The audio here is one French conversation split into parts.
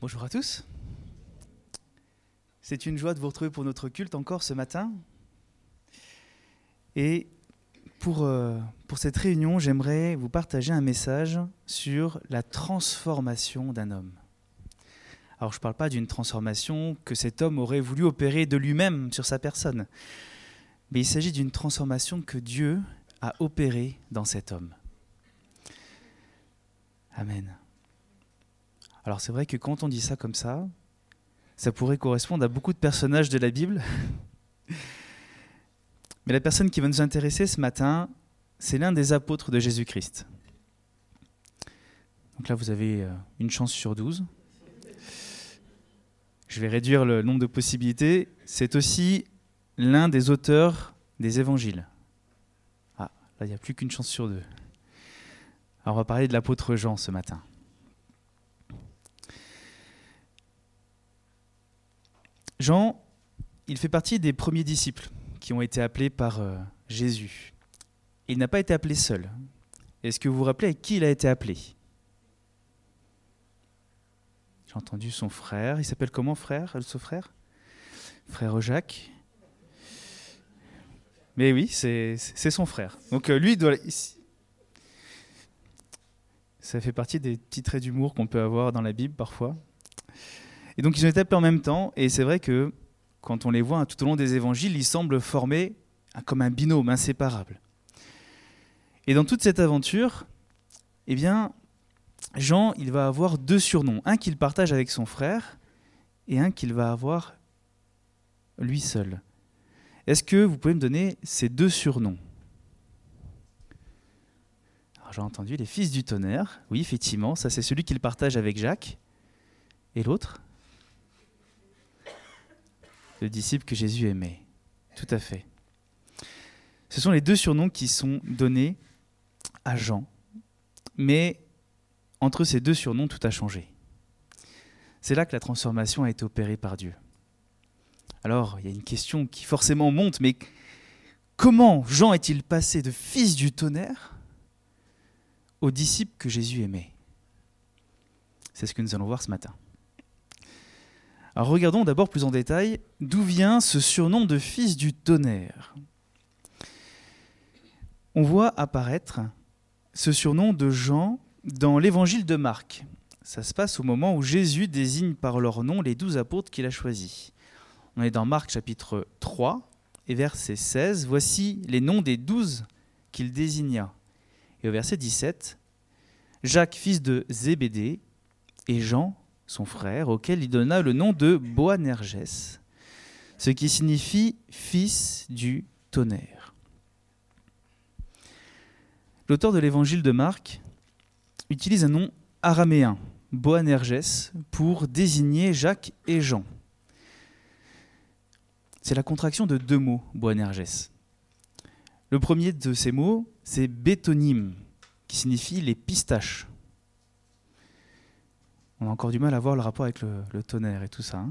Bonjour à tous. C'est une joie de vous retrouver pour notre culte encore ce matin. Et pour cette réunion, j'aimerais vous partager un message sur la transformation d'un homme. Alors je ne parle pas d'une transformation que cet homme aurait voulu opérer de lui-même sur sa personne, mais il s'agit d'une transformation que Dieu a opérée dans cet homme. Amen. Alors c'est vrai que quand on dit ça comme ça pourrait correspondre à beaucoup de personnages de la Bible. Mais la personne qui va nous intéresser ce matin, c'est l'un des apôtres de Jésus-Christ. Donc là, vous avez une chance sur 12. Je vais réduire le nombre de possibilités. C'est aussi l'un des auteurs des évangiles. Ah, là, il n'y a plus qu'une chance sur 2. Alors, on va parler de l'apôtre Jean ce matin. Jean, il fait partie des premiers disciples qui ont été appelés par Jésus. Il n'a pas été appelé seul. Est-ce que vous vous rappelez avec qui il a été appelé ? J'ai entendu son frère. Il s'appelle comment, son frère ? Frère Jacques. Mais oui, c'est son frère. Donc lui, ça fait partie des petits traits d'humour qu'on peut avoir dans la Bible parfois. Et donc ils ont été appelés en même temps, et c'est vrai que quand on les voit tout au long des évangiles, ils semblent former comme un binôme inséparable. Et dans toute cette aventure, eh bien, Jean, il va avoir 2 surnoms, un qu'il partage avec son frère et un qu'il va avoir lui seul. Est-ce que vous pouvez me donner ces 2 surnoms ? Alors, j'ai entendu les fils du tonnerre. Oui, effectivement, ça c'est celui qu'il partage avec Jacques. Et l'autre ? Le disciple que Jésus aimait. Tout à fait. Ce sont les 2 surnoms qui sont donnés à Jean. Mais entre ces 2 surnoms, tout a changé. C'est là que la transformation a été opérée par Dieu. Alors, il y a une question qui forcément monte, mais comment Jean est-il passé de fils du tonnerre au disciple que Jésus aimait ? C'est ce que nous allons voir ce matin. Alors regardons d'abord plus en détail d'où vient ce surnom de fils du tonnerre. On voit apparaître ce surnom de Jean dans l'évangile de Marc. Ça se passe au moment où Jésus désigne par leur nom les 12 apôtres qu'il a choisis. On est dans Marc chapitre 3 et verset 16. Voici les noms des 12 qu'il désigna. Et au verset 17, Jacques, fils de Zébédée, et Jean, son frère, auquel il donna le nom de Boanerges, ce qui signifie « fils du tonnerre ». L'auteur de l'évangile de Marc utilise un nom araméen, Boanerges, pour désigner Jacques et Jean. C'est la contraction de 2 mots, Boanerges. Le premier de ces mots, c'est bétonym, qui signifie les pistaches. On a encore du mal à voir le rapport avec le tonnerre et tout ça.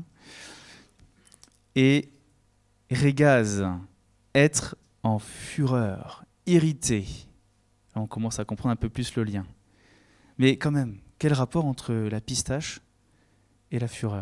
Et régaz, être en fureur, irrité. Là, on commence à comprendre un peu plus le lien. Mais quand même, quel rapport entre la pistache et la fureur ?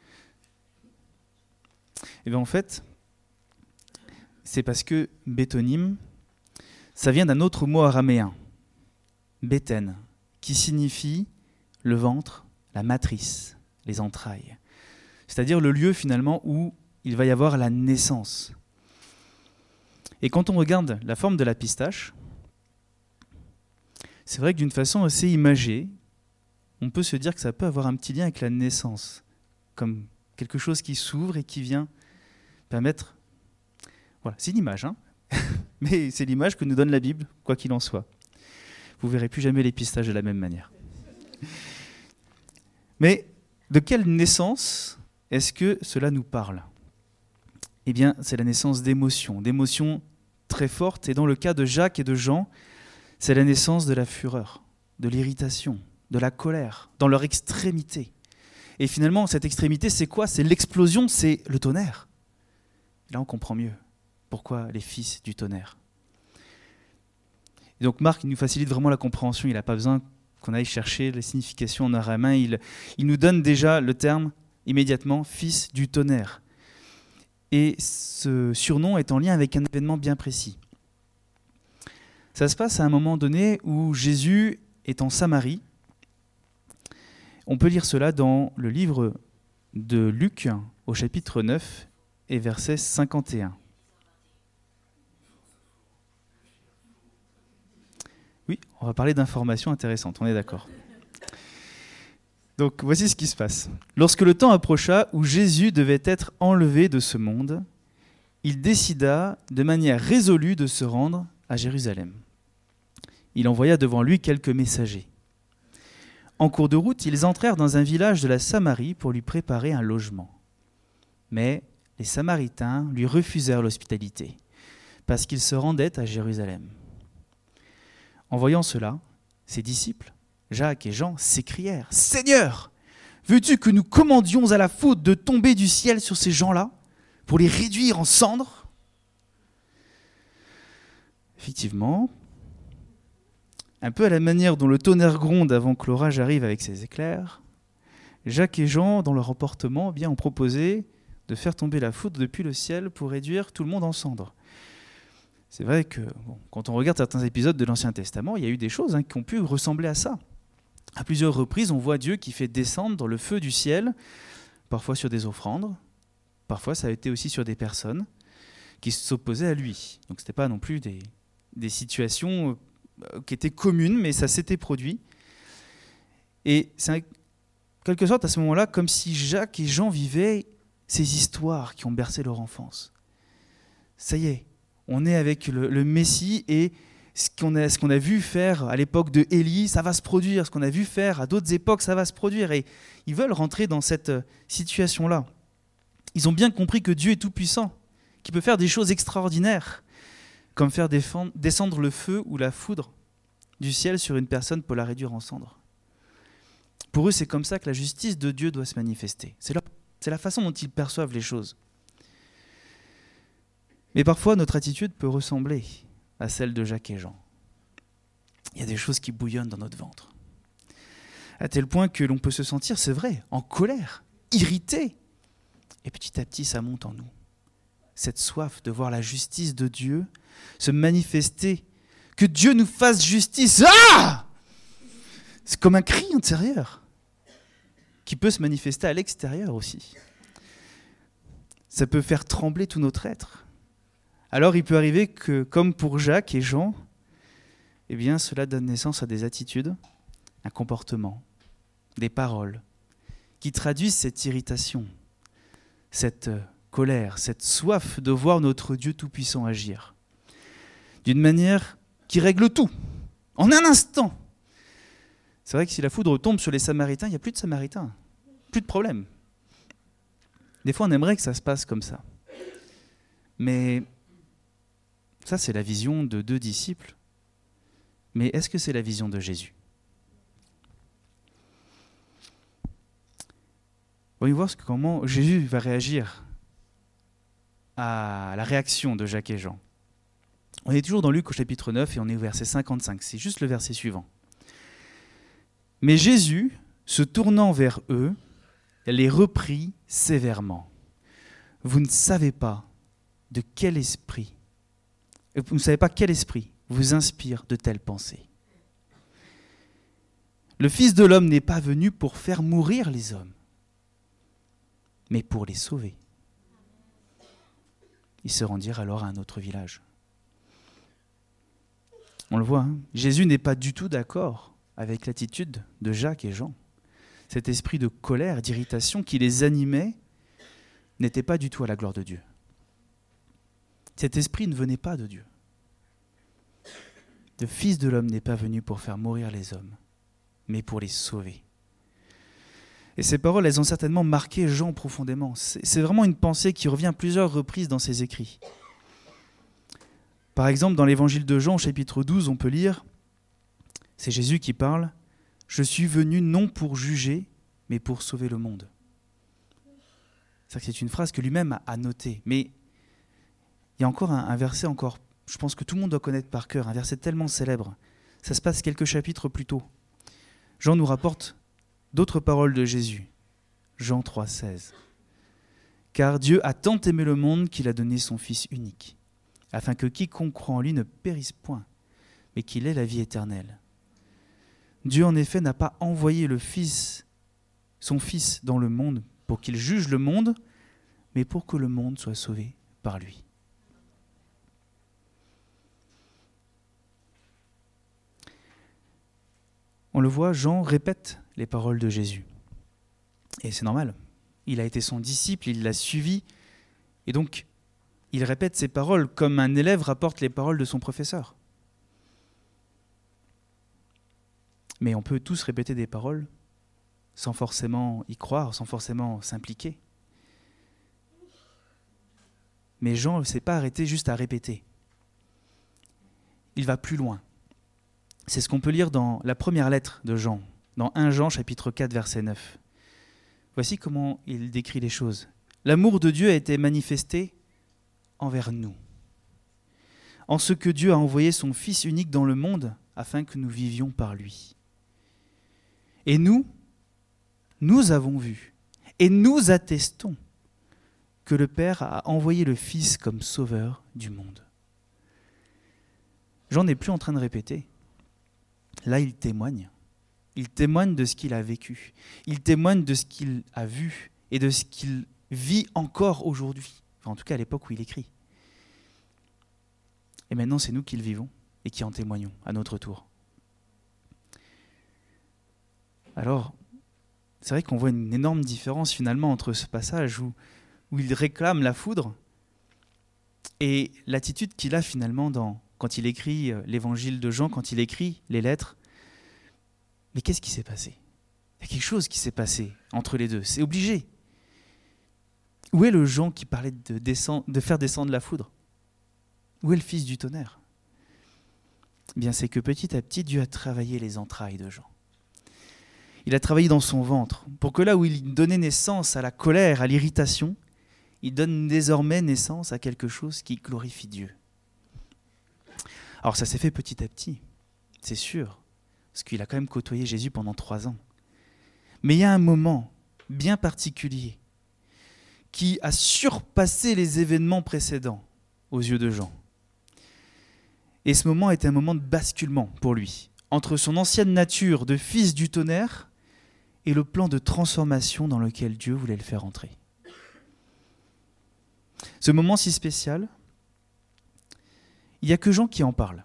Et bien en fait, c'est parce que bétonym, ça vient d'un autre mot araméen, béten, qui signifie le ventre, la matrice, les entrailles. C'est-à-dire le lieu finalement où il va y avoir la naissance. Et quand on regarde la forme de la pistache, c'est vrai que d'une façon assez imagée, on peut se dire que ça peut avoir un petit lien avec la naissance, comme quelque chose qui s'ouvre et qui vient permettre... Voilà, c'est une image, mais c'est l'image que nous donne la Bible, quoi qu'il en soit. Vous ne verrez plus jamais les pistaches de la même manière. Mais de quelle naissance est-ce que cela nous parle ? Eh bien, c'est la naissance d'émotions très fortes. Et dans le cas de Jacques et de Jean, c'est la naissance de la fureur, de l'irritation, de la colère, dans leur extrémité. Et finalement, cette extrémité, c'est quoi ? C'est l'explosion, c'est le tonnerre. Et là, on comprend mieux pourquoi les fils du tonnerre. Et donc Marc, il nous facilite vraiment la compréhension. Il n'a pas besoin qu'on aille chercher les significations en araméen, il nous donne déjà le terme immédiatement, fils du tonnerre. Et ce surnom est en lien avec un événement bien précis. Ça se passe à un moment donné où Jésus est en Samarie. On peut lire cela dans le livre de Luc, au chapitre 9 et verset 51. Oui, on va parler d'informations intéressantes, on est d'accord. Donc voici ce qui se passe. Lorsque le temps approcha où Jésus devait être enlevé de ce monde, il décida de manière résolue de se rendre à Jérusalem. Il envoya devant lui quelques messagers. En cours de route, ils entrèrent dans un village de la Samarie pour lui préparer un logement. Mais les Samaritains lui refusèrent l'hospitalité, parce qu'il se rendait à Jérusalem. En voyant cela, ses disciples, Jacques et Jean, s'écrièrent « Seigneur, veux-tu que nous commandions à la foudre de tomber du ciel sur ces gens-là pour les réduire en cendres ?» Effectivement, un peu à la manière dont le tonnerre gronde avant que l'orage arrive avec ses éclairs, Jacques et Jean, dans leur emportement, ont proposé de faire tomber la foudre depuis le ciel pour réduire tout le monde en cendres. C'est vrai que quand on regarde certains épisodes de l'Ancien Testament, il y a eu des choses qui ont pu ressembler à ça. À plusieurs reprises, on voit Dieu qui fait descendre le feu du ciel, parfois sur des offrandes, parfois ça a été aussi sur des personnes qui s'opposaient à lui. Donc ce n'était pas non plus des situations qui étaient communes, mais ça s'était produit. Et c'est en quelque sorte à ce moment-là comme si Jacques et Jean vivaient ces histoires qui ont bercé leur enfance. Ça y est, on est avec le Messie et ce qu'on a vu faire à l'époque de Élie, ça va se produire. Ce qu'on a vu faire à d'autres époques, ça va se produire. Et ils veulent rentrer dans cette situation-là. Ils ont bien compris que Dieu est tout-puissant, qu'il peut faire des choses extraordinaires, comme faire descendre le feu ou la foudre du ciel sur une personne pour la réduire en cendres. Pour eux, c'est comme ça que la justice de Dieu doit se manifester. C'est la façon dont ils perçoivent les choses. Mais parfois, notre attitude peut ressembler à celle de Jacques et Jean. Il y a des choses qui bouillonnent dans notre ventre. À tel point que l'on peut se sentir, c'est vrai, en colère, irrité. Et petit à petit, ça monte en nous. Cette soif de voir la justice de Dieu se manifester. Que Dieu nous fasse justice. Ah ! C'est comme un cri intérieur qui peut se manifester à l'extérieur aussi. Ça peut faire trembler tout notre être. Alors il peut arriver que, comme pour Jacques et Jean, eh bien, cela donne naissance à des attitudes, un comportement, des paroles, qui traduisent cette irritation, cette colère, cette soif de voir notre Dieu tout-puissant agir, d'une manière qui règle tout, en un instant. C'est vrai que si la foudre tombe sur les Samaritains, il n'y a plus de Samaritains, plus de problème. Des fois, on aimerait que ça se passe comme ça. Mais ça, c'est la vision de 2 disciples. Mais est-ce que c'est la vision de Jésus ? Voyons voir comment Jésus va réagir à la réaction de Jacques et Jean. On est toujours dans Luc au chapitre 9 et on est au verset 55. C'est juste le verset suivant. Mais Jésus, se tournant vers eux, les reprit sévèrement. Vous ne savez pas quel esprit vous inspire de telles pensées. Le Fils de l'homme n'est pas venu pour faire mourir les hommes, mais pour les sauver. Ils se rendirent alors à un autre village. On le voit, Jésus n'est pas du tout d'accord avec l'attitude de Jacques et Jean. Cet esprit de colère, d'irritation qui les animait n'était pas du tout à la gloire de Dieu. Cet esprit ne venait pas de Dieu. Le Fils de l'homme n'est pas venu pour faire mourir les hommes, mais pour les sauver. Et ces paroles, elles ont certainement marqué Jean profondément. C'est vraiment une pensée qui revient plusieurs reprises dans ses écrits. Par exemple, dans l'évangile de Jean, au chapitre 12, on peut lire, c'est Jésus qui parle, « Je suis venu non pour juger, mais pour sauver le monde. » C'est une phrase que lui-même a notée. Mais il y a encore un verset, je pense que tout le monde doit connaître par cœur, un verset tellement célèbre. Ça se passe quelques chapitres plus tôt. Jean nous rapporte d'autres paroles de Jésus. Jean 3,16. Car Dieu a tant aimé le monde qu'il a donné son Fils unique, afin que quiconque croit en lui ne périsse point, mais qu'il ait la vie éternelle. Dieu en effet n'a pas envoyé son Fils dans le monde pour qu'il juge le monde, mais pour que le monde soit sauvé par lui. On le voit, Jean répète les paroles de Jésus. Et c'est normal. Il a été son disciple, il l'a suivi. Et donc, il répète ses paroles comme un élève rapporte les paroles de son professeur. Mais on peut tous répéter des paroles sans forcément y croire, sans forcément s'impliquer. Mais Jean ne s'est pas arrêté juste à répéter. Il va plus loin. C'est ce qu'on peut lire dans la première lettre de Jean, dans 1 Jean chapitre 4, verset 9. Voici comment il décrit les choses. L'amour de Dieu a été manifesté envers nous, en ce que Dieu a envoyé son Fils unique dans le monde afin que nous vivions par lui. Et nous avons vu et nous attestons que le Père a envoyé le Fils comme sauveur du monde. Jean n'est plus en train de répéter. Là, il témoigne. Il témoigne de ce qu'il a vécu. Il témoigne de ce qu'il a vu et de ce qu'il vit encore aujourd'hui. Enfin, en tout cas, à l'époque où il écrit. Et maintenant, c'est nous qui le vivons et qui en témoignons à notre tour. Alors, c'est vrai qu'on voit une énorme différence finalement entre ce passage où il réclame la foudre et l'attitude qu'il a finalement quand il écrit l'évangile de Jean, quand il écrit les lettres. Mais qu'est-ce qui s'est passé ? Il y a quelque chose qui s'est passé entre les deux, c'est obligé. Où est le Jean qui parlait de faire descendre la foudre ? Où est le fils du tonnerre ? Eh bien, c'est que petit à petit, Dieu a travaillé les entrailles de Jean. Il a travaillé dans son ventre, pour que là où il donnait naissance à la colère, à l'irritation, il donne désormais naissance à quelque chose qui glorifie Dieu. Alors ça s'est fait petit à petit, c'est sûr, parce qu'il a quand même côtoyé Jésus pendant 3 ans. Mais il y a un moment bien particulier qui a surpassé les événements précédents aux yeux de Jean. Et ce moment était un moment de basculement pour lui, entre son ancienne nature de fils du tonnerre et le plan de transformation dans lequel Dieu voulait le faire entrer. Ce moment si spécial, il n'y a que Jean qui en parle.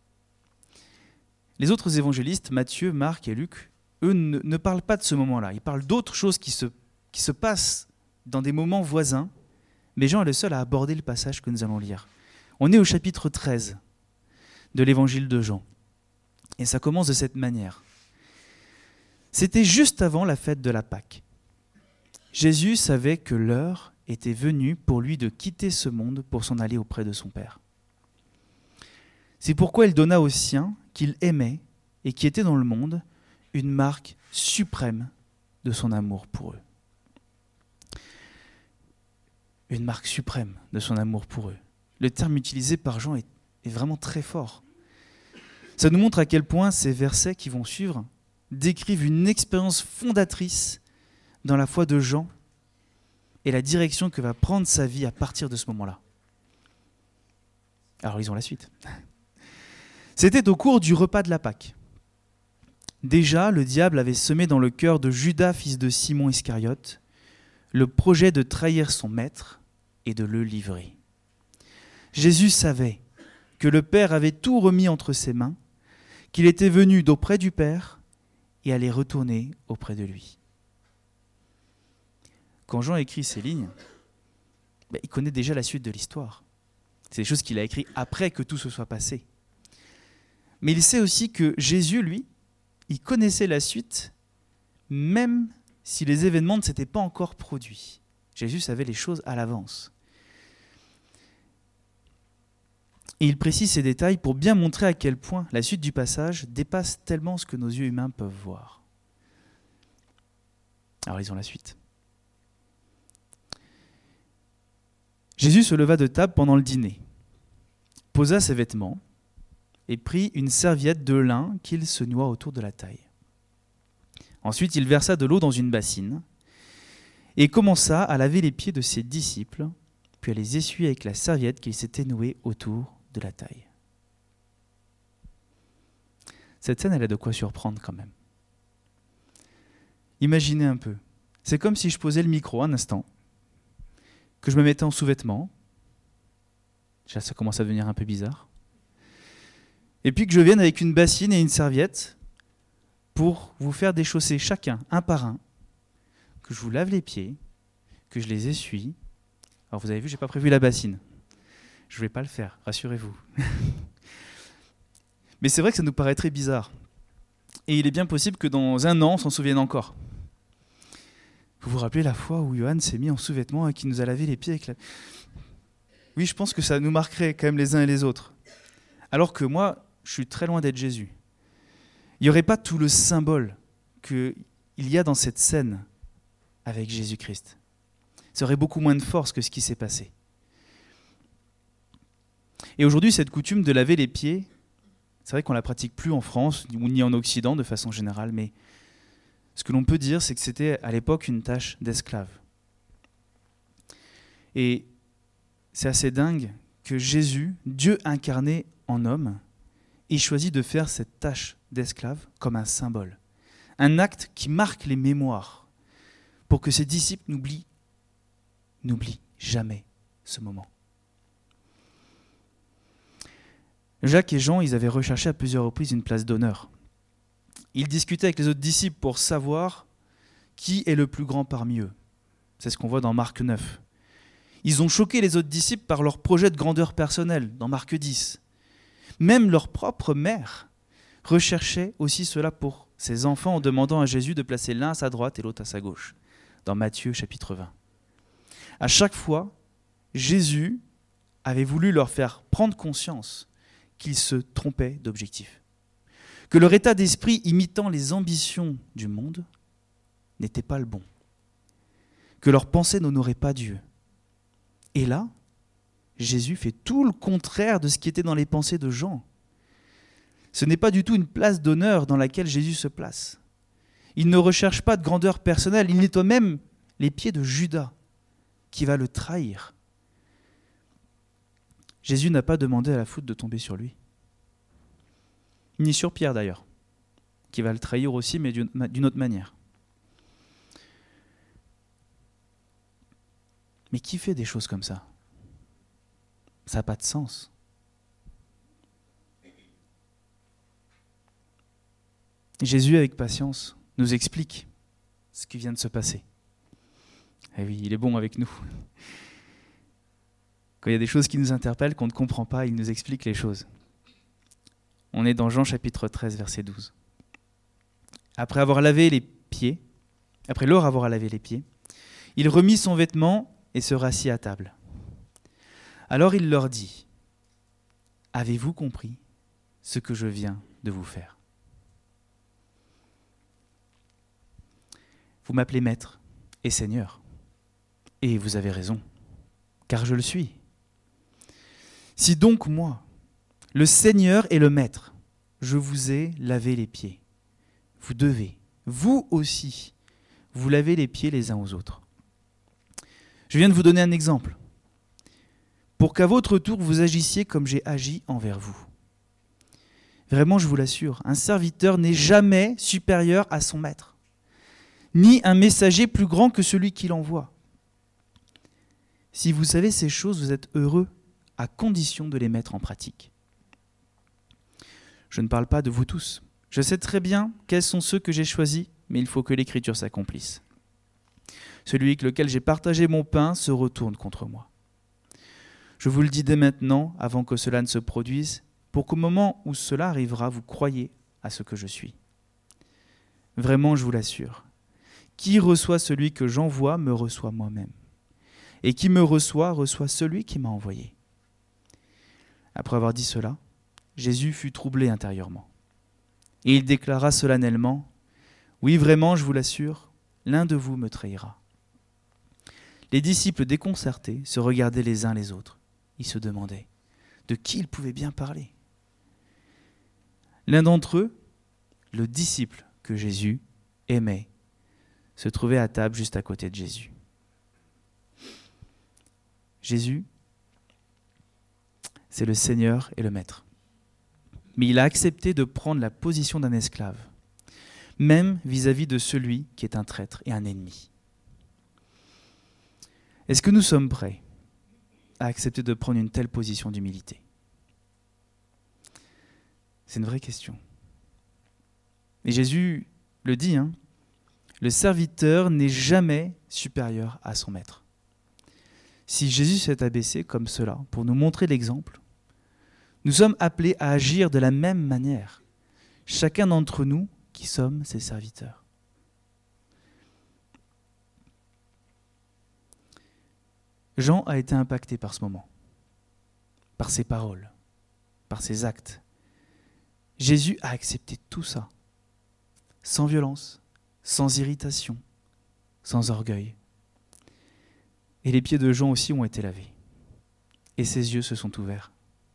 Les autres évangélistes, Matthieu, Marc et Luc, eux ne parlent pas de ce moment-là. Ils parlent d'autres choses qui se passent dans des moments voisins, mais Jean est le seul à aborder le passage que nous allons lire. On est au chapitre 13 de l'évangile de Jean, et ça commence de cette manière. C'était juste avant la fête de la Pâque. Jésus savait que l'heure était venue pour lui de quitter ce monde pour s'en aller auprès de son Père. C'est pourquoi il donna aux siens qu'il aimait et qui étaient dans le monde une marque suprême de son amour pour eux. Une marque suprême de son amour pour eux. Le terme utilisé par Jean est vraiment très fort. Ça nous montre à quel point ces versets qui vont suivre décrivent une expérience fondatrice dans la foi de Jean et la direction que va prendre sa vie à partir de ce moment-là. Alors lisons la suite. C'était au cours du repas de la Pâque. Déjà, le diable avait semé dans le cœur de Judas, fils de Simon Iscariote, le projet de trahir son maître et de le livrer. Jésus savait que le Père avait tout remis entre ses mains, qu'il était venu d'auprès du Père et allait retourner auprès de lui. Quand Jean écrit ces lignes, il connaît déjà la suite de l'histoire. C'est des choses qu'il a écrites après que tout se soit passé. Mais il sait aussi que Jésus, lui, il connaissait la suite, même si les événements ne s'étaient pas encore produits. Jésus savait les choses à l'avance. Et il précise ces détails pour bien montrer à quel point la suite du passage dépasse tellement ce que nos yeux humains peuvent voir. Alors lisons la suite. Jésus se leva de table pendant le dîner, posa ses vêtements et prit une serviette de lin qu'il se noua autour de la taille. Ensuite, il versa de l'eau dans une bassine et commença à laver les pieds de ses disciples, puis à les essuyer avec la serviette qu'il s'était nouée autour de la taille. Cette scène, elle a de quoi surprendre quand même. Imaginez un peu. C'est comme si je posais le micro un instant, que je me mettais en sous-vêtements. Déjà, ça commence à devenir un peu bizarre. Et puis que je vienne avec une bassine et une serviette pour vous faire déchausser chacun, un par un, que je vous lave les pieds, que je les essuie. Alors vous avez vu, je n'ai pas prévu la bassine. Je ne vais pas le faire, rassurez-vous. Mais c'est vrai que ça nous paraît très bizarre. Et il est bien possible que dans un an, on s'en souvienne encore. Vous vous rappelez la fois où Johan s'est mis en sous-vêtements et qui nous a lavé les pieds avec la... Oui, je pense que ça nous marquerait quand même les uns et les autres. Alors que moi, je suis très loin d'être Jésus. Il n'y aurait pas tout le symbole qu'il y a dans cette scène avec Jésus-Christ. Ça aurait beaucoup moins de force que ce qui s'est passé. Et aujourd'hui, cette coutume de laver les pieds, c'est vrai qu'on ne la pratique plus en France, ni en Occident de façon générale, mais ce que l'on peut dire, c'est que c'était à l'époque une tâche d'esclave. Et c'est assez dingue que Jésus, Dieu incarné en homme, ait choisi de faire cette tâche d'esclave comme un symbole. Un acte qui marque les mémoires pour que ses disciples n'oublient jamais ce moment. Jacques et Jean, ils avaient recherché à plusieurs reprises une place d'honneur. Ils discutaient avec les autres disciples pour savoir qui est le plus grand parmi eux. C'est ce qu'on voit dans Marc 9. Ils ont choqué les autres disciples par leur projet de grandeur personnelle, dans Marc 10. Même leur propre mère recherchait aussi cela pour ses enfants en demandant à Jésus de placer l'un à sa droite et l'autre à sa gauche, dans Matthieu chapitre 20. À chaque fois, Jésus avait voulu leur faire prendre conscience qu'ils se trompaient d'objectif. Que leur état d'esprit imitant les ambitions du monde n'était pas le bon. Que leurs pensées n'honoraient pas Dieu. Et là, Jésus fait tout le contraire de ce qui était dans les pensées de Jean. Ce n'est pas du tout une place d'honneur dans laquelle Jésus se place. Il ne recherche pas de grandeur personnelle, il nettoie même les pieds de Judas, qui va le trahir. Jésus n'a pas demandé à la foudre de tomber sur lui. Ni sur Pierre d'ailleurs, qui va le trahir aussi, mais d'une autre manière. Mais qui fait des choses comme ça ? Ça n'a pas de sens. Jésus, avec patience, nous explique ce qui vient de se passer. Et oui, il est bon avec nous. Quand il y a des choses qui nous interpellent, qu'on ne comprend pas, il nous explique les choses. On est dans Jean chapitre 13, verset 12. Après leur avoir lavé les pieds, il remit son vêtement et se rassit à table. Alors il leur dit, « Avez-vous compris ce que je viens de vous faire ? Vous m'appelez maître et seigneur, et vous avez raison, car je le suis. Si donc moi, le Seigneur et le Maître, je vous ai lavé les pieds, vous devez, vous aussi, vous laver les pieds les uns aux autres. Je viens de vous donner un exemple, pour qu'à votre tour vous agissiez comme j'ai agi envers vous. Vraiment, je vous l'assure, un serviteur n'est jamais supérieur à son maître, ni un messager plus grand que celui qui l'envoie. Si vous savez ces choses, vous êtes heureux, à condition de les mettre en pratique. Je ne parle pas de vous tous. Je sais très bien quels sont ceux que j'ai choisis, mais il faut que l'Écriture s'accomplisse. Celui avec lequel j'ai partagé mon pain se retourne contre moi. Je vous le dis dès maintenant, avant que cela ne se produise, pour qu'au moment où cela arrivera, vous croyiez à ce que je suis. Vraiment, je vous l'assure, qui reçoit celui que j'envoie me reçoit moi-même. Et qui me reçoit, reçoit celui qui m'a envoyé. Après avoir dit cela, Jésus fut troublé intérieurement. Et il déclara solennellement, « Oui, vraiment, je vous l'assure, l'un de vous me trahira. » Les disciples déconcertés se regardaient les uns les autres. Ils se demandaient de qui ils pouvaient bien parler. L'un d'entre eux, le disciple que Jésus aimait se trouvait à table juste à côté de Jésus. Jésus, c'est le Seigneur et le Maître. Mais il a accepté de prendre la position d'un esclave, même vis-à-vis de celui qui est un traître et un ennemi. Est-ce que nous sommes prêts à accepter de prendre une telle position d'humilité ? C'est une vraie question. Et Jésus le dit, le serviteur n'est jamais supérieur à son maître. Si Jésus s'est abaissé comme cela pour nous montrer l'exemple, nous sommes appelés à agir de la même manière, chacun d'entre nous qui sommes ses serviteurs. Jean a été impacté par ce moment, par ses paroles, par ses actes. Jésus a accepté tout ça, sans violence, sans irritation, sans orgueil. Et les pieds de Jean aussi ont été lavés. Et ses yeux se sont ouverts.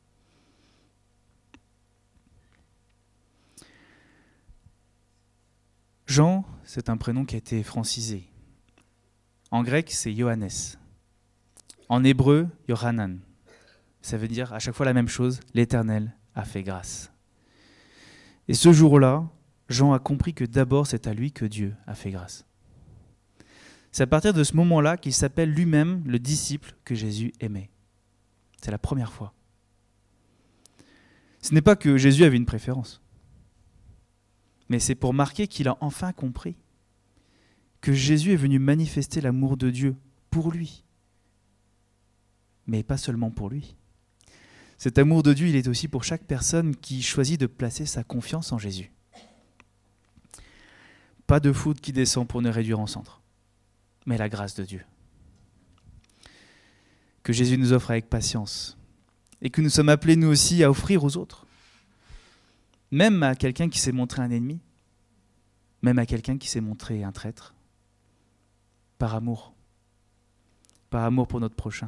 Jean, c'est un prénom qui a été francisé. En grec, c'est Johannes. En hébreu, Yohanan. Ça veut dire à chaque fois la même chose, l'Éternel a fait grâce. Et ce jour-là, Jean a compris que d'abord c'est à lui que Dieu a fait grâce. C'est à partir de ce moment-là qu'il s'appelle lui-même le disciple que Jésus aimait. C'est la première fois. Ce n'est pas que Jésus avait une préférence, mais c'est pour marquer qu'il a enfin compris que Jésus est venu manifester l'amour de Dieu pour lui, mais pas seulement pour lui. Cet amour de Dieu, il est aussi pour chaque personne qui choisit de placer sa confiance en Jésus. Pas de foudre qui descend pour nous réduire en cendres, mais la grâce de Dieu. Que Jésus nous offre avec patience et que nous sommes appelés nous aussi à offrir aux autres. Même à quelqu'un qui s'est montré un ennemi, même à quelqu'un qui s'est montré un traître, par amour pour notre prochain.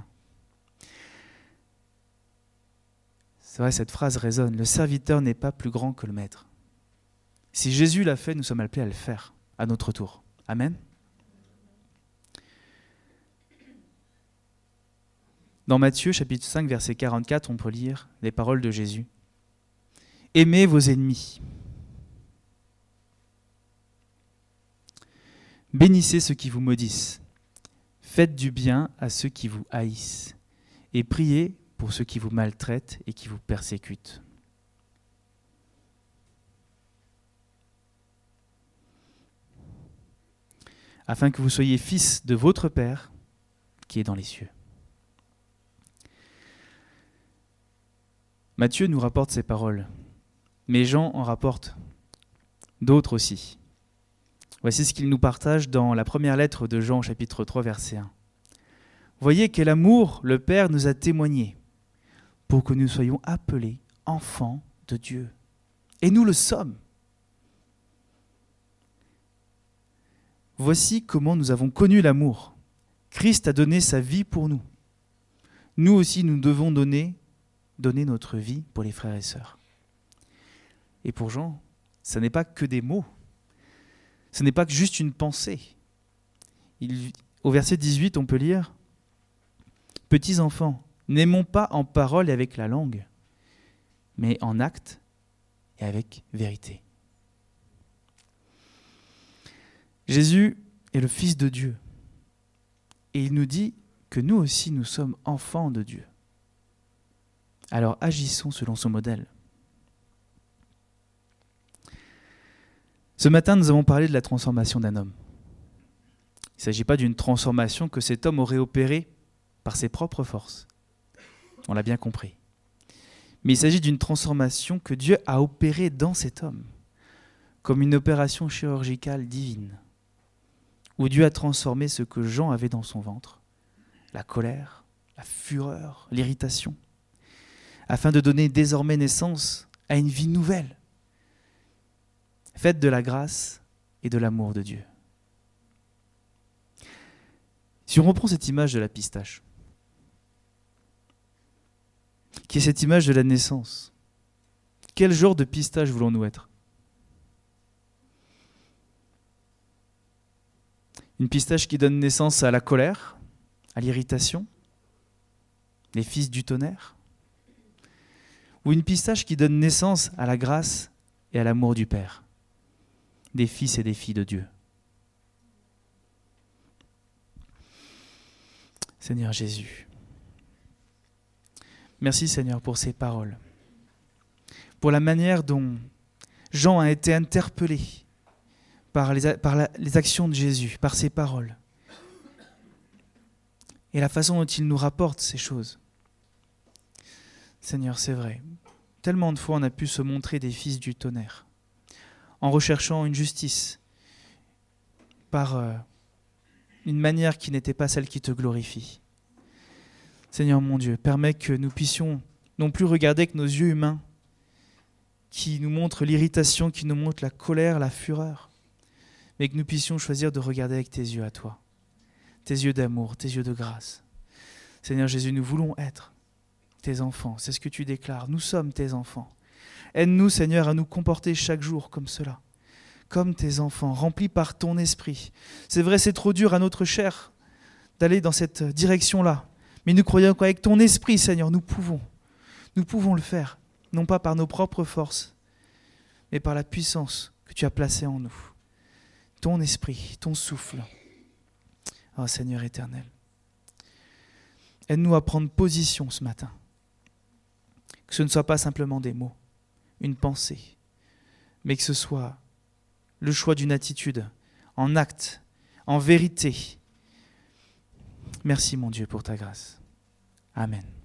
C'est vrai, cette phrase résonne. Le serviteur n'est pas plus grand que le maître. Si Jésus l'a fait, nous sommes appelés à le faire à notre tour. Amen. Dans Matthieu, chapitre 5, verset 44, on peut lire les paroles de Jésus. « Aimez vos ennemis. Bénissez ceux qui vous maudissent. Faites du bien à ceux qui vous haïssent. Et priez pour ceux qui vous maltraitent et qui vous persécutent. » Afin que vous soyez fils de votre Père qui est dans les cieux. Matthieu nous rapporte ces paroles, mais Jean en rapporte d'autres aussi. Voici ce qu'il nous partage dans la première lettre de Jean, chapitre 3, verset 1. Voyez quel amour le Père nous a témoigné pour que nous soyons appelés enfants de Dieu. Et nous le sommes. Voici comment nous avons connu l'amour. Christ a donné sa vie pour nous. Nous aussi, nous devons donner notre vie pour les frères et sœurs. Et pour Jean, ce n'est pas que des mots. Ce n'est pas que juste une pensée. Au verset 18, on peut lire « Petits enfants, n'aimons pas en parole et avec la langue, mais en acte et avec vérité. » Jésus est le Fils de Dieu. Et il nous dit que nous aussi, nous sommes enfants de Dieu. Alors agissons selon son modèle. Ce matin, nous avons parlé de la transformation d'un homme. Il ne s'agit pas d'une transformation que cet homme aurait opérée par ses propres forces. On l'a bien compris. Mais il s'agit d'une transformation que Dieu a opérée dans cet homme, comme une opération chirurgicale divine, où Dieu a transformé ce que Jean avait dans son ventre, la colère, la fureur, l'irritation, afin de donner désormais naissance à une vie nouvelle, faite de la grâce et de l'amour de Dieu. Si on reprend cette image de la pistache, qui est cette image de la naissance, quel genre de pistache voulons-nous être ? Une pistache qui donne naissance à la colère, à l'irritation, les fils du tonnerre? Ou une pistache qui donne naissance à la grâce et à l'amour du Père, des fils et des filles de Dieu? Seigneur Jésus, merci Seigneur pour ces paroles, pour la manière dont Jean a été interpellé par les actions de Jésus, par ses paroles, et la façon dont il nous rapporte ces choses. Seigneur, c'est vrai, tellement de fois on a pu se montrer des fils du tonnerre, en recherchant une justice, par une manière qui n'était pas celle qui te glorifie. Seigneur mon Dieu, permets que nous puissions non plus regarder avec nos yeux humains, qui nous montrent l'irritation, qui nous montrent la colère, la fureur, mais que nous puissions choisir de regarder avec tes yeux à toi, tes yeux d'amour, tes yeux de grâce. Seigneur Jésus, nous voulons être tes enfants, c'est ce que tu déclares, nous sommes tes enfants. Aide-nous Seigneur à nous comporter chaque jour comme cela, comme tes enfants, remplis par ton esprit. C'est vrai, c'est trop dur à notre chair d'aller dans cette direction-là, mais nous croyons qu'avec ton esprit Seigneur, nous pouvons le faire, non pas par nos propres forces, mais par la puissance que tu as placée en nous. Ton esprit, ton souffle. Oh Seigneur éternel, aide-nous à prendre position ce matin. Que ce ne soit pas simplement des mots, une pensée, mais que ce soit le choix d'une attitude, en acte, en vérité. Merci mon Dieu pour ta grâce. Amen.